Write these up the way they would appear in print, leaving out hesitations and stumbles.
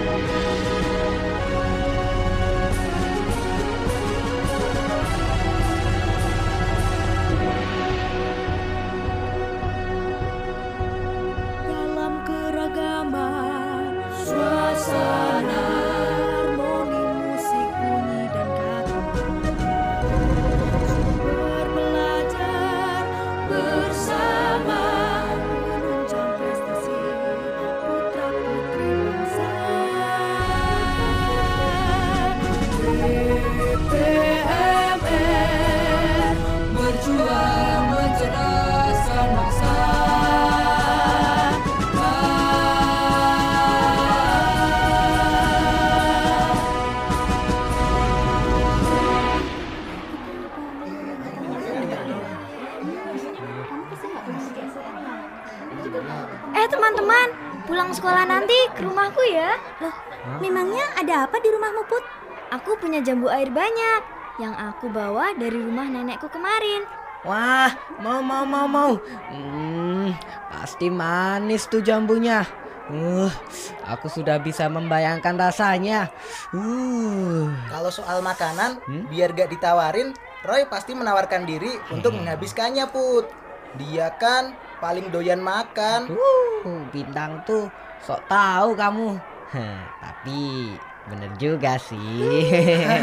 Teman-teman, pulang sekolah nanti ke rumahku ya. Loh, memangnya ada apa di rumahmu, Put? Aku punya jambu air banyak yang aku bawa dari rumah nenekku kemarin. Wah, mau. Pasti manis tuh jambunya. Aku sudah bisa membayangkan rasanya. Kalau soal makanan, biar gak ditawarin, Roy pasti menawarkan diri untuk menghabiskannya, Put. Dia kan paling doyan makan. Bintang tuh sok tahu kamu. Tapi bener juga sih.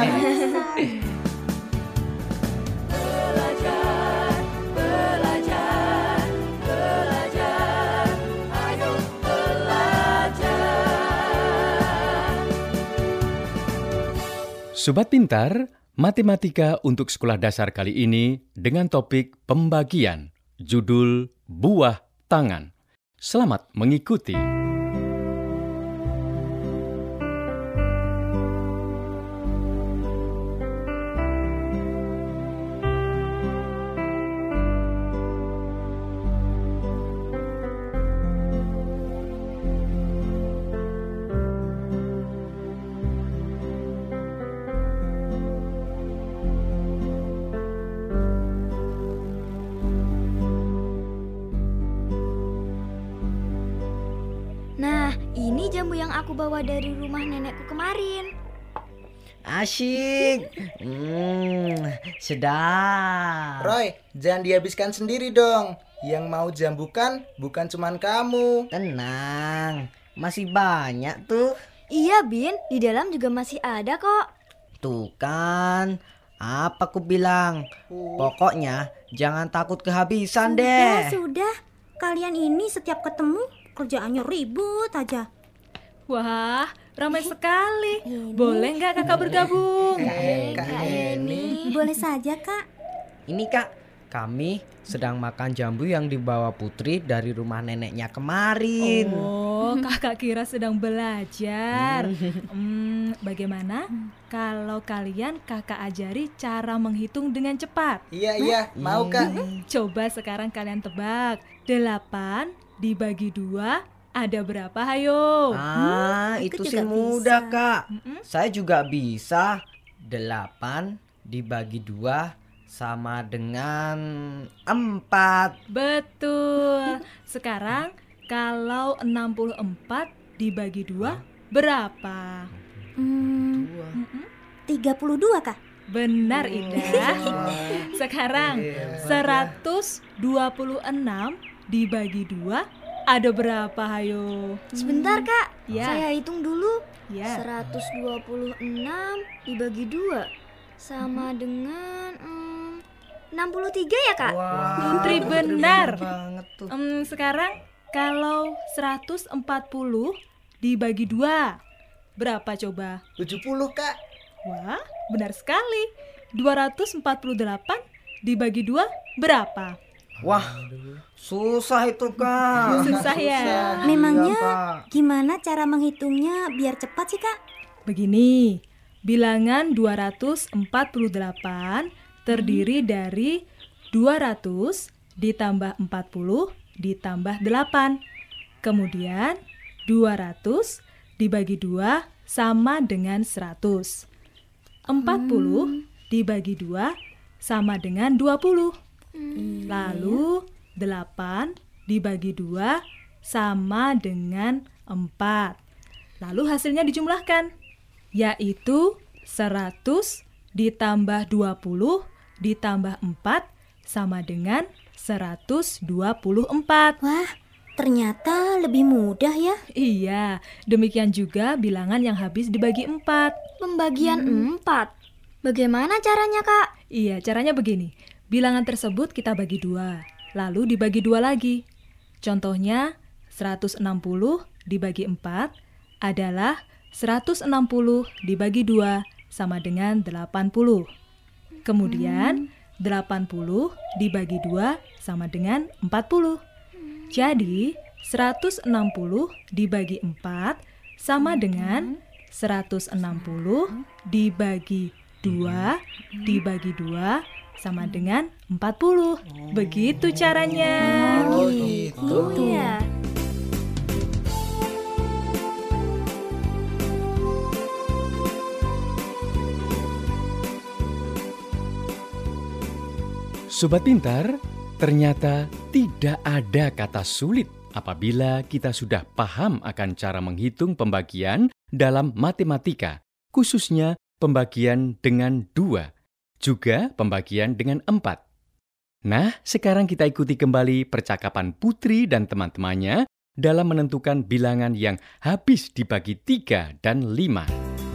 Ayo belajar. Sobat Pintar, matematika untuk sekolah dasar kali ini dengan topik pembagian. Judul Buah Tangan. Selamat mengikuti. Nah, ini jambu yang aku bawa dari rumah nenekku kemarin. Asyik. Sedap. Roy, jangan dihabiskan sendiri dong. Yang mau jambukan bukan cuman kamu. Tenang, masih banyak tuh. Iya, Bin, di dalam juga masih ada kok. Tuh kan, apa ku bilang? Pokoknya jangan takut kehabisan deh. Sudah. Kalian ini setiap ketemu kerjaannya ribut aja. Wah, ramai sekali. Boleh nggak kakak bergabung? Kak Eni. Boleh saja, Kak. Ini Kak, kami sedang makan jambu yang dibawa Putri dari rumah neneknya kemarin. Oh, kakak kira sedang belajar. Bagaimana kalau kalian kakak ajari cara menghitung dengan cepat? Iya, mau Kak. Coba sekarang kalian tebak. 8 dibagi 2 ada berapa, hayo? Itu juga sih mudah bisa. Kak. Saya juga bisa. 8 dibagi 2 sama dengan 4. Betul. Sekarang kalau 64 dibagi 2 berapa? 32, Kak. Benar, Ida. Sekarang 126 dibagi 2 ada berapa, hayo? Sebentar, Kak. Ya. Saya hitung dulu. Ya. 126 dibagi 2 sama dengan 63 ya, Kak? Putri benar. Banget tuh. Sekarang kalau 140 dibagi 2 berapa coba? 70 Kak. Wah, benar sekali. 248 dibagi 2 berapa? Wah, susah itu Kak. Susah ya. Memangnya Iya, Kak. gimana cara menghitungnya biar cepat sih, Kak? Begini, bilangan 248 terdiri dari 200 ditambah 40 ditambah 8. Kemudian 200 dibagi 2 sama dengan 100. 40 dibagi 2 sama dengan 20. Lalu 8 dibagi 2 sama dengan 4. Lalu hasilnya dijumlahkan, yaitu 100 ditambah 20 ditambah 4 sama dengan 124. Wah, ternyata lebih mudah ya. Iya, demikian juga bilangan yang habis dibagi 4. Pembagian 4. Bagaimana caranya, Kak? Iya, caranya begini. Bilangan tersebut kita bagi 2, lalu dibagi 2 lagi. Contohnya, 160 dibagi 4 adalah 160 dibagi 2 sama dengan 80. Kemudian, 80 dibagi 2 sama dengan 40. Jadi, 160 dibagi 4 sama dengan 160 dibagi 2 dibagi 2 sama dengan 40. Begitu caranya. Oh gitu. Ya. Sobat Pintar, ternyata tidak ada kata sulit apabila kita sudah paham akan cara menghitung pembagian dalam matematika, khususnya pembagian dengan 2, juga pembagian dengan 4. Nah, sekarang kita ikuti kembali percakapan Putri dan teman-temannya dalam menentukan bilangan yang habis dibagi 3 dan 5.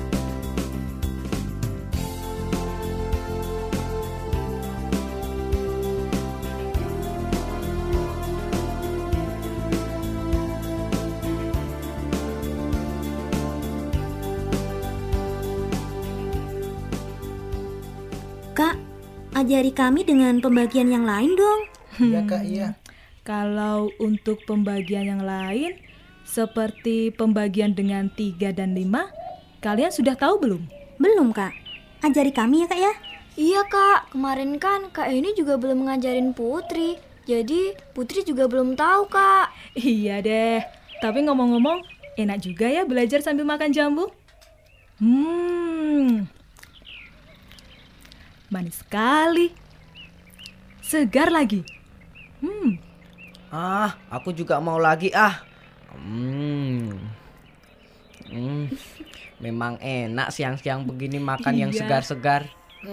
Kak, ajari kami dengan pembagian yang lain dong. Iya Kak, iya. Kalau untuk pembagian yang lain, seperti pembagian dengan 3 dan 5, kalian sudah tahu belum? Belum, Kak. Ajari kami ya, Kak ya. Iya, Kak. Kemarin kan Kak ini juga belum ngajarin Putri. Jadi Putri juga belum tahu, Kak. Iya deh. Tapi ngomong-ngomong, enak juga ya belajar sambil makan jambu. Manis sekali. Segar lagi. Aku juga mau lagi Memang enak siang-siang begini makan yang Iya. segar-segar.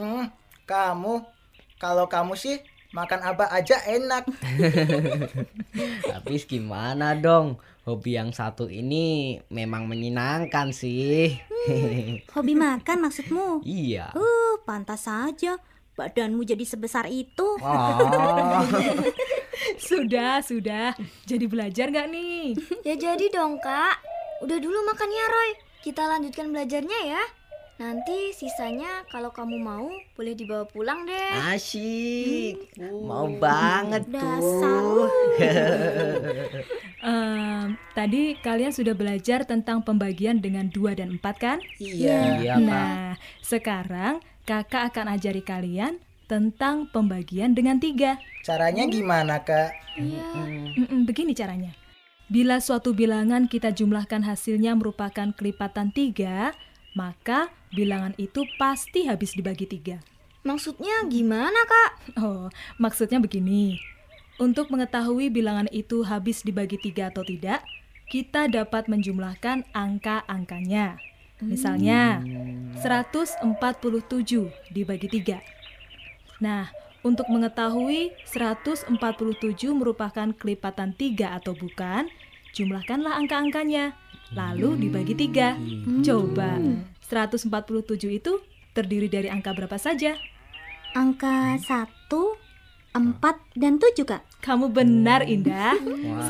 Kalau kamu sih makan apa aja enak. Habis gimana dong? Hobi yang satu ini memang menyenangkan sih. Hobi makan maksudmu? Iya. Pantas saja. Badanmu jadi sebesar itu. Oh. Sudah. Jadi belajar nggak nih? Ya jadi dong, Kak. Udah dulu makan ya, Roy. Kita lanjutkan belajarnya ya. Nanti sisanya kalau kamu mau boleh dibawa pulang deh. Asyik. Mau banget Dasar. tuh. Tadi kalian sudah belajar tentang pembagian dengan 2 dan 4 kan? Iya. Iya, Kak. Nah, sekarang kakak akan ajari kalian tentang pembagian dengan 3. Caranya gimana Kak? Begini caranya. Bila suatu bilangan kita jumlahkan hasilnya merupakan kelipatan 3, maka bilangan itu pasti habis dibagi 3. Maksudnya gimana, Kak? Oh, maksudnya begini. Untuk mengetahui bilangan itu habis dibagi 3 atau tidak, kita dapat menjumlahkan angka-angkanya. Misalnya, 147 dibagi 3. Nah, untuk mengetahui 147 merupakan kelipatan 3 atau bukan, jumlahkanlah angka-angkanya, lalu dibagi 3. Coba, 147 itu terdiri dari angka berapa saja? Angka 1, 4, dan 7, Kak. Kamu benar, Indah. Wah,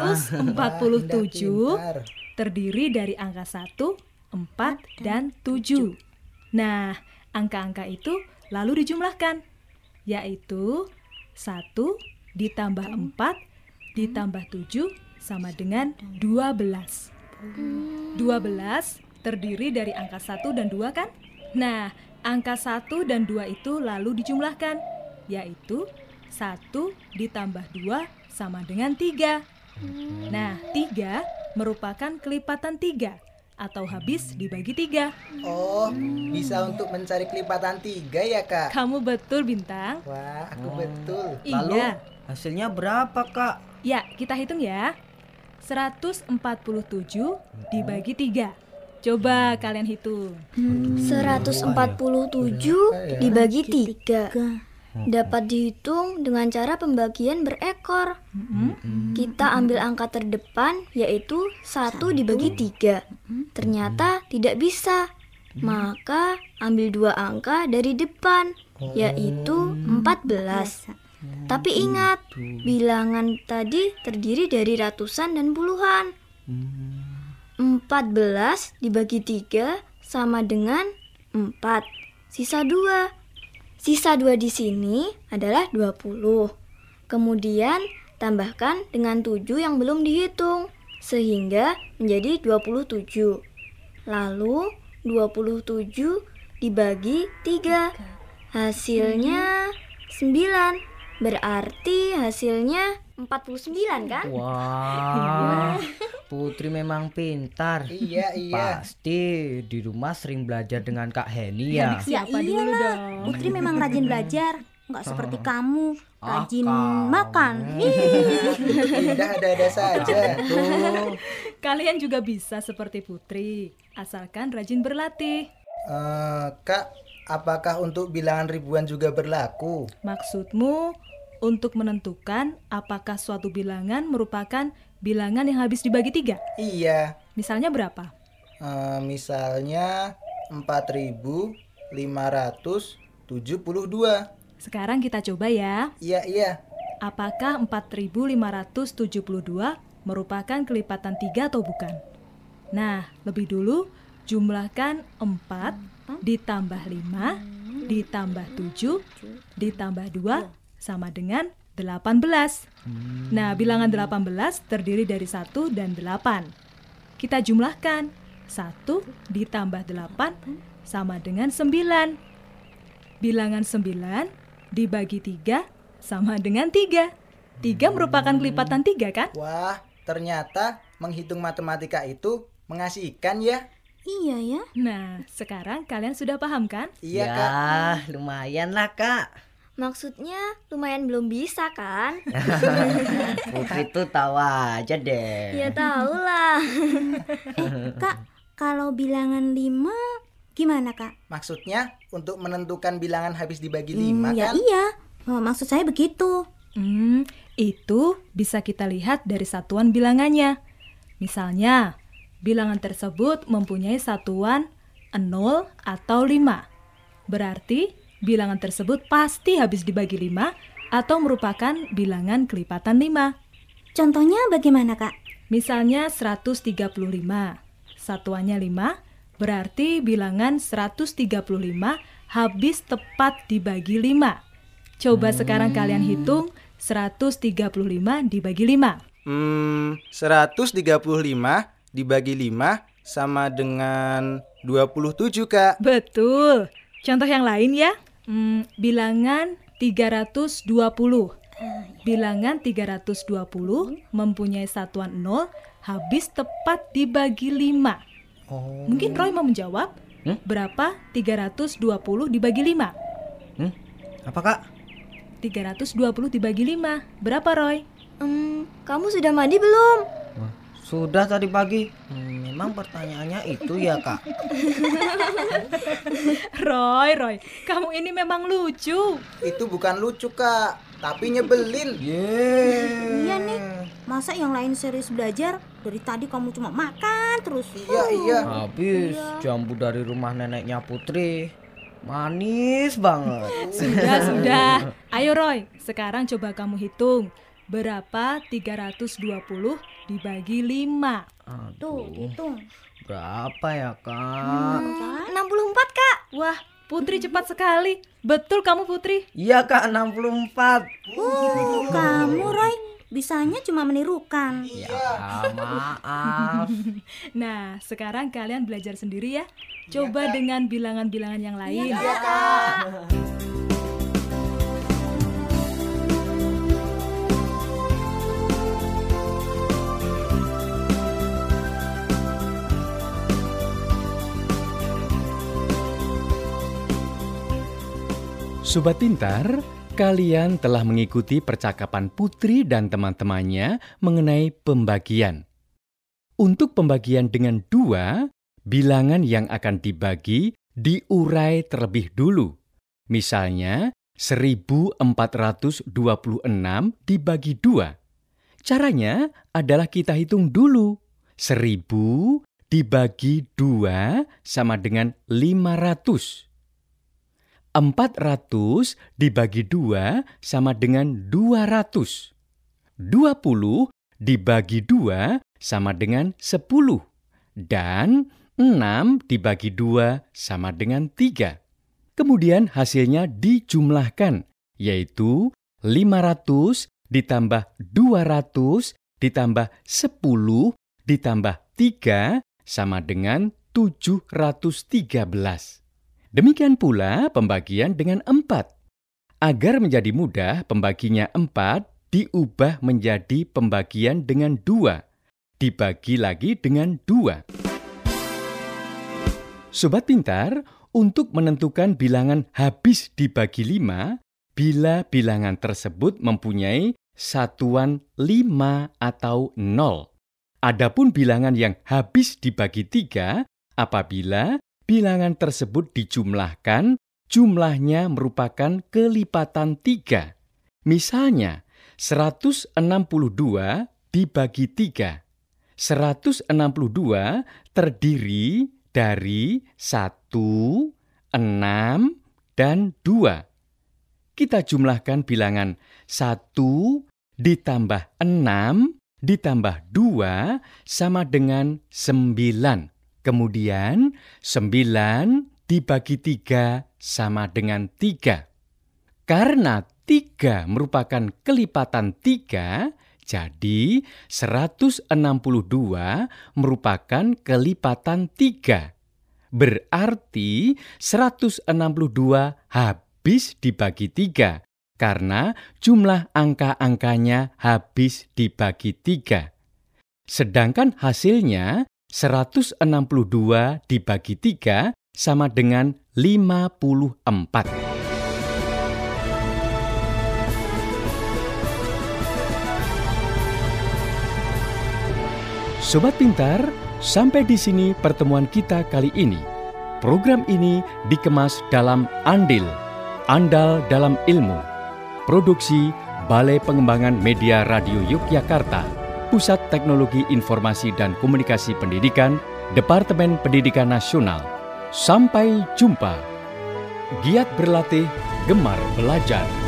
147 Indah pintar. terdiri dari angka 1, 4, dan 7. Nah, angka-angka itu lalu dijumlahkan, yaitu 1 ditambah 4 ditambah 7 sama dengan 12. 12 terdiri dari angka 1 dan 2 kan? Nah, angka 1 dan 2 itu lalu dijumlahkan, yaitu 1 ditambah 2 sama dengan 3. Nah, 3 merupakan kelipatan 3 atau habis dibagi 3. Oh, bisa untuk mencari kelipatan 3 ya Kak? Kamu betul, Bintang. Wah, aku betul. Lalu Iya. hasilnya berapa, Kak? Ya, kita hitung ya. 147 dibagi 3. Coba kalian hitung. 147 dibagi 3 dapat dihitung dengan cara pembagian berekor. Kita ambil angka terdepan, yaitu 1 dibagi 3. Ternyata tidak bisa. Maka ambil 2 angka dari depan, yaitu 14. Tapi ingat, bilangan tadi terdiri dari ratusan dan puluhan. 14 dibagi 3 sama dengan 4. Sisa 2. Sisa 2 di sini adalah 20. Kemudian tambahkan dengan 7 yang belum dihitung, sehingga menjadi 27. Lalu 27 dibagi 3. Hasilnya 9. Berarti hasilnya 49 kan? Wah, Putri memang pintar. Iya. Pasti di rumah sering belajar dengan Kak Heni ya. Siapa dulu iyalah, dong? Putri memang rajin belajar. Nggak seperti kamu, rajin kamu. makan. Indah ada-ada saja. Tuh. Kalian juga bisa seperti Putri, asalkan rajin berlatih. Kak, apakah untuk bilangan ribuan juga berlaku? Maksudmu untuk menentukan apakah suatu bilangan merupakan bilangan yang habis dibagi 3? Iya. Misalnya berapa? Misalnya 4.572. Sekarang kita coba ya. Iya. Apakah 4.572 merupakan kelipatan 3 atau bukan? Nah, lebih dulu jumlahkan 4 ditambah 5 ditambah 7 ditambah 2 sama dengan 18. Nah, bilangan 18 terdiri dari 1 dan 8. Kita jumlahkan. 1 ditambah 8 sama dengan 9. Bilangan 9 dibagi 3 sama dengan 3. 3 merupakan kelipatan 3 kan? Wah, ternyata menghitung matematika itu mengasihkan ya. Iya ya. Nah, sekarang kalian sudah paham kan? Iya, Ya, Kak. lumayan lah Kak. Maksudnya lumayan belum bisa kan? Putri tuh tahu aja deh. Ya tahu lah. Kak, kalau bilangan 5 gimana, Kak? Maksudnya untuk menentukan bilangan habis dibagi 5 Ya kan? iya. Oh, maksud saya begitu. Itu bisa kita lihat dari satuan bilangannya. Misalnya, bilangan tersebut mempunyai satuan 0 atau 5. Berarti bilangan tersebut pasti habis dibagi 5 atau merupakan bilangan kelipatan 5. Contohnya bagaimana, Kak? Misalnya 135. Satuannya 5, berarti bilangan 135 habis tepat dibagi 5. Coba sekarang kalian hitung 135 dibagi 5. 135 dibagi 5 sama dengan 27, Kak. Betul. Contoh yang lain ya. Bilangan 320. Bilangan 320 mempunyai satuan 0 habis tepat dibagi 5. Mungkin Roy mau menjawab, berapa 320 dibagi 5? Apa Kak? 320 dibagi 5. Berapa Roy? Kamu sudah mandi belum? Sudah tadi pagi. Memang pertanyaannya itu ya Kak. Roy, kamu ini memang lucu. Itu bukan lucu, Kak, tapi nyebelin. Iya nih. Masa yang lain serius belajar? Dari tadi kamu cuma makan terus. Iya. Habis jambu dari rumah neneknya Putri. Manis banget. Sudah. Ayo Roy, sekarang coba kamu hitung. Berapa 320 dibagi 5? Tuh, hitung. Berapa ya Kak? 64 Kak. Wah, Putri cepat sekali. Betul kamu Putri? Iya Kak, 64. Kamu, Roy, bisanya cuma menirukan. Ya maaf. Nah, sekarang kalian belajar sendiri ya. Coba dengan bilangan-bilangan yang lain. Iya, Kak. Sobat Pintar, kalian telah mengikuti percakapan Putri dan teman-temannya mengenai pembagian. Untuk pembagian dengan 2, bilangan yang akan dibagi diurai terlebih dulu. Misalnya, 1426 dibagi 2. Caranya adalah kita hitung dulu. 1000 dibagi 2 sama dengan 500. 400 dibagi 2 sama dengan 200. 20 dibagi 2 sama dengan 10. Dan 6 dibagi 2 sama dengan 3. Kemudian hasilnya dijumlahkan, yaitu 500 ditambah 200 ditambah 10 ditambah 3 sama dengan 713. Demikian pula pembagian dengan 4. Agar menjadi mudah, pembaginya 4 diubah menjadi pembagian dengan 2. Dibagi lagi dengan 2. Sobat pintar, untuk menentukan bilangan habis dibagi 5, bila bilangan tersebut mempunyai satuan 5 atau 0. Adapun bilangan yang habis dibagi 3, apabila bilangan tersebut dijumlahkan, jumlahnya merupakan kelipatan 3. Misalnya, 162 dibagi 3. 162 terdiri dari 1, 6, dan 2. Kita jumlahkan bilangan 1 ditambah 6 ditambah 2 sama dengan 9. Kemudian 9 dibagi 3 sama dengan 3. Karena 3 merupakan kelipatan 3, jadi 162 merupakan kelipatan 3. Berarti 162 habis dibagi 3 karena jumlah angka-angkanya habis dibagi 3. Sedangkan hasilnya 162 dibagi 3 sama dengan 54. Sobat pintar, sampai di sini pertemuan kita kali ini. Program ini dikemas dalam Andil, Andal dalam Ilmu. Produksi Balai Pengembangan Media Radio Yogyakarta, Pusat Teknologi Informasi dan Komunikasi Pendidikan, Departemen Pendidikan Nasional. Sampai jumpa. Giat berlatih, gemar belajar.